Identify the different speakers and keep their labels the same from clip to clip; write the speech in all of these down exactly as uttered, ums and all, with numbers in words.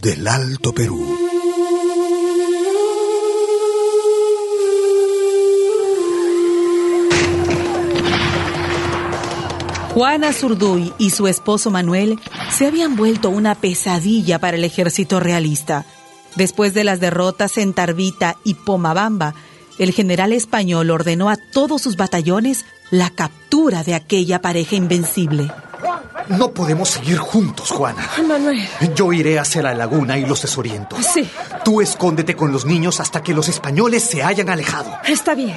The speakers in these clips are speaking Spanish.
Speaker 1: del Alto Perú.
Speaker 2: Juana Azurduy y su esposo Manuel se habían vuelto una pesadilla para el ejército realista. Después de las derrotas en Tarbita y Pomabamba, el general español ordenó a todos sus batallones la captura de aquella pareja invencible.
Speaker 3: No podemos seguir juntos, Juana.
Speaker 4: Manuel.
Speaker 3: Yo iré hacia la laguna y los desoriento.
Speaker 4: Sí.
Speaker 3: Tú escóndete con los niños hasta que los españoles se hayan alejado.
Speaker 4: Está bien.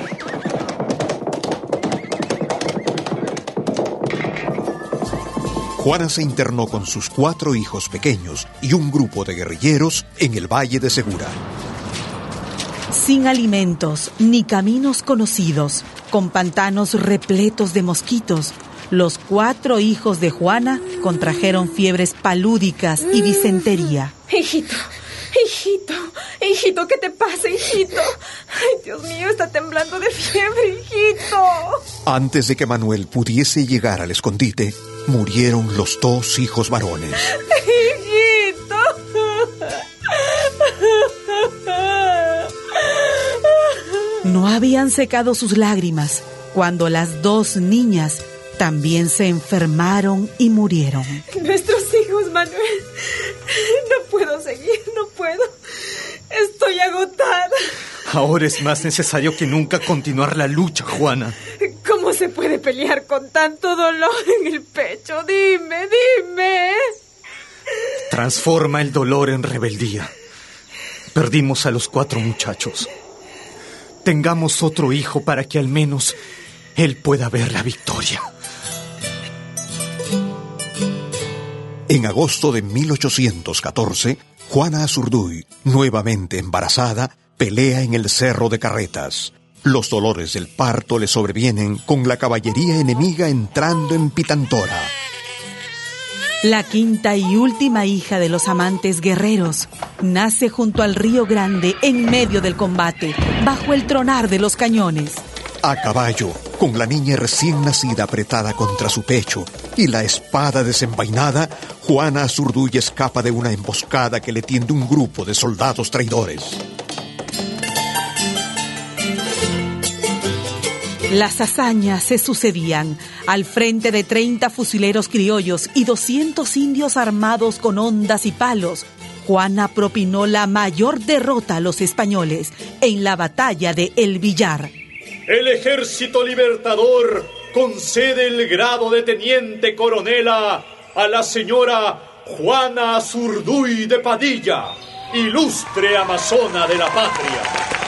Speaker 1: Juana se internó con sus cuatro hijos pequeños y un grupo de guerrilleros en el Valle de Segura.
Speaker 2: Sin alimentos ni caminos conocidos, con pantanos repletos de mosquitos, los cuatro hijos de Juana contrajeron fiebres palúdicas y disentería.
Speaker 4: Hijito, hijito, hijito, ¿qué te pasa, hijito? Ay, Dios mío, está temblando de fiebre, hijito.
Speaker 1: Antes de que Manuel pudiese llegar al escondite, murieron los dos hijos varones.
Speaker 4: Hijito.
Speaker 2: No habían secado sus lágrimas cuando las dos niñas también se enfermaron y murieron.
Speaker 4: Nuestros hijos, Manuel. No puedo seguir, no puedo. Estoy agotada.
Speaker 3: Ahora es más necesario que nunca continuar la lucha, Juana.
Speaker 4: ¿Cómo se puede pelear con tanto dolor en el pecho? Dime, dime.
Speaker 3: Transforma el dolor en rebeldía. Perdimos a los cuatro muchachos. Tengamos otro hijo para que al menos él pueda ver la victoria.
Speaker 1: En agosto de mil ochocientos catorce, Juana Azurduy, nuevamente embarazada, pelea en el Cerro de Carretas. Los dolores del parto le sobrevienen con la caballería enemiga entrando en Pitantora.
Speaker 2: La quinta y última hija de los amantes guerreros nace junto al Río Grande en medio del combate, bajo el tronar de los cañones.
Speaker 1: A caballo, con la niña recién nacida apretada contra su pecho y la espada desenvainada, Juana Azurduy escapa de una emboscada que le tiende un grupo de soldados traidores.
Speaker 2: Las hazañas se sucedían. Al frente de treinta fusileros criollos y doscientos indios armados con hondas y palos, Juana propinó la mayor derrota a los españoles en la batalla de El Villar.
Speaker 5: El Ejército Libertador concede el grado de teniente coronela a la señora Juana Azurduy de Padilla, ilustre amazona de la patria.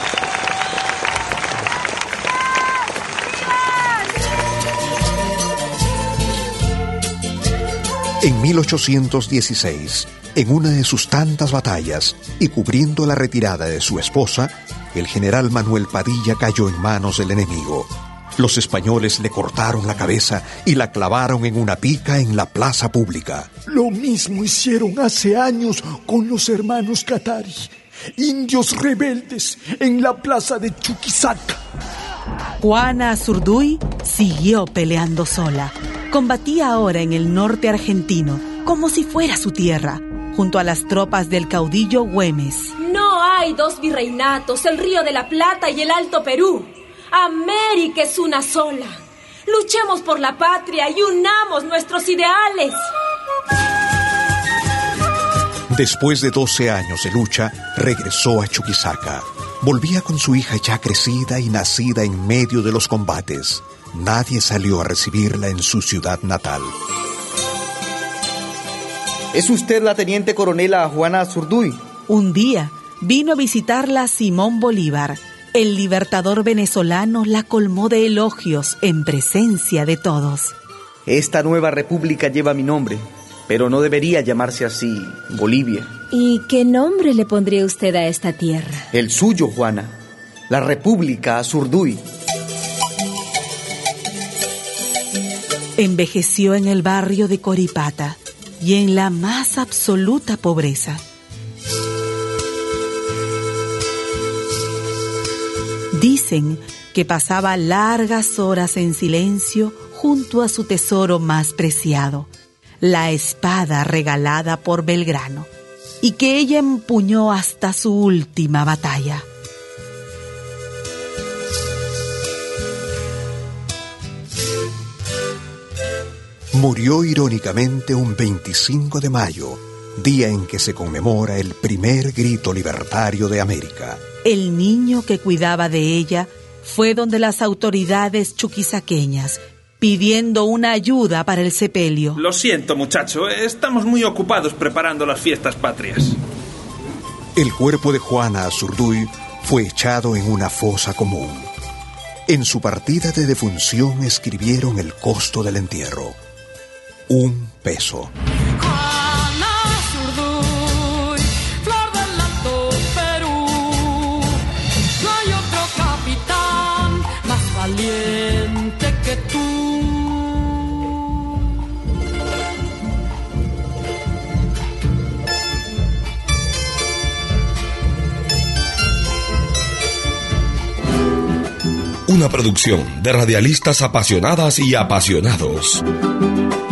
Speaker 1: En mil ochocientos dieciséis, en una de sus tantas batallas y cubriendo la retirada de su esposa, el general Manuel Padilla cayó en manos del enemigo. Los españoles le cortaron la cabeza y la clavaron en una pica en la plaza pública.
Speaker 6: Lo mismo hicieron hace años con los hermanos Katari, indios rebeldes en la plaza de Chuquisaca.
Speaker 2: Juana Azurduy siguió peleando sola. Combatía ahora en el norte argentino, como si fuera su tierra, junto a las tropas del caudillo Güemes.
Speaker 7: No hay dos virreinatos, el Río de la Plata y el Alto Perú. América es una sola. Luchemos por la patria y unamos nuestros ideales.
Speaker 1: Después de doce años de lucha, regresó a Chuquisaca. Volvía con su hija ya crecida y nacida en medio de los combates. Nadie salió a recibirla en su ciudad natal.
Speaker 8: ¿Es usted la teniente coronela Juana Azurduy?
Speaker 2: Un día vino a visitarla Simón Bolívar. El libertador venezolano la colmó de elogios en presencia de todos.
Speaker 8: Esta nueva república lleva mi nombre, pero no debería llamarse así, Bolivia.
Speaker 9: ¿Y qué nombre le pondría usted a esta tierra?
Speaker 8: El suyo, Juana. La República Azurduy.
Speaker 2: Envejeció en el barrio de Coripata y en la más absoluta pobreza. Dicen que pasaba largas horas en silencio junto a su tesoro más preciado, la espada regalada por Belgrano. y que ella empuñó hasta su última batalla.
Speaker 1: Murió irónicamente un veinticinco de mayo, día en que se conmemora el primer grito libertario de América.
Speaker 2: El niño que cuidaba de ella fue donde las autoridades chuquisaqueñas, pidiendo una ayuda para el sepelio.
Speaker 10: Lo siento, muchacho, estamos muy ocupados preparando las fiestas patrias.
Speaker 1: El cuerpo de Juana Azurduy fue echado en una fosa común. En su partida de defunción escribieron el costo del entierro: un peso.
Speaker 11: Juana Azurduy, flor del Alto Perú. No hay otro capitán más valiente que tú.
Speaker 12: Una producción de radialistas apasionadas y apasionados.